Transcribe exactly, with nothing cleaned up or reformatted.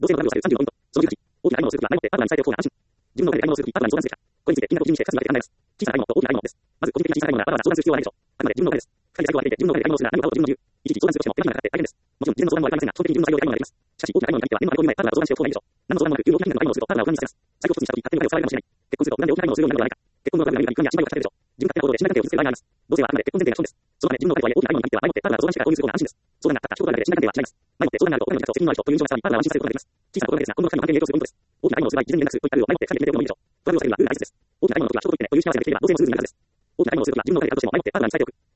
同性の W をされるさんじゅうのポイント。そのじゅうはち、大きな買い物をするときは前もってアドラーに伝えておく方が安心。自分のお金で買い物をするとき、アドラーに相談するべきか。これについてみんなと基準にして活動ができる考えます。小さな買い物と大きな買い物です。まず、個人的な小さな買い物ならアドラーが相談する必要はないでしょう。あくまで自分のお金です。二人で財布を分けて自分のお金で買い物をするなら何を買おうと自分の自由。いちいち相談するとしても手間暇がかかって大変です。もちろん自分の相談もありませんが、基本的に自分の裁量で買い物ができます。しかし、大きな買い物に限っては念のある購入前、アドラーが相談しておく方がいいでしょう。何の相談もなく、有料品の買い物をするとアドラーを不安にさせます。財布を一つにしたとき、勝手にお金を使われるかもしれない。結婚すると無断で大きな買い物をするようになるのではないか。結婚のお金が何かに不安や心配をかけるでしょう。自分勝手な行動で信頼関係を崩す場合があります。同性はあくまで結婚前提が基本です。そのため自分のお金とはいえ大きな買い物に限っては前もってアドラーが相談してから購入する方が安心です。相談があった仕事があるだけで信頼関係は違います。前もって相談があるとお金の自覚と責任のある人という印象がさらにアドラーを安心させることができます。小さなことだけですが、今後の関係に影響するポイントです。大きな買い物をする場合、事前に連絡するといったルールを前もって管理決めておくのもいいでしょう。不安を避けるのはルールが大切です。大きな買い物の時はちょうどいってねという幸せができれば同性もスムーズに流れです。大きな買い物をするときは自分のお金であるとしても前もってアドラーに伝えておく。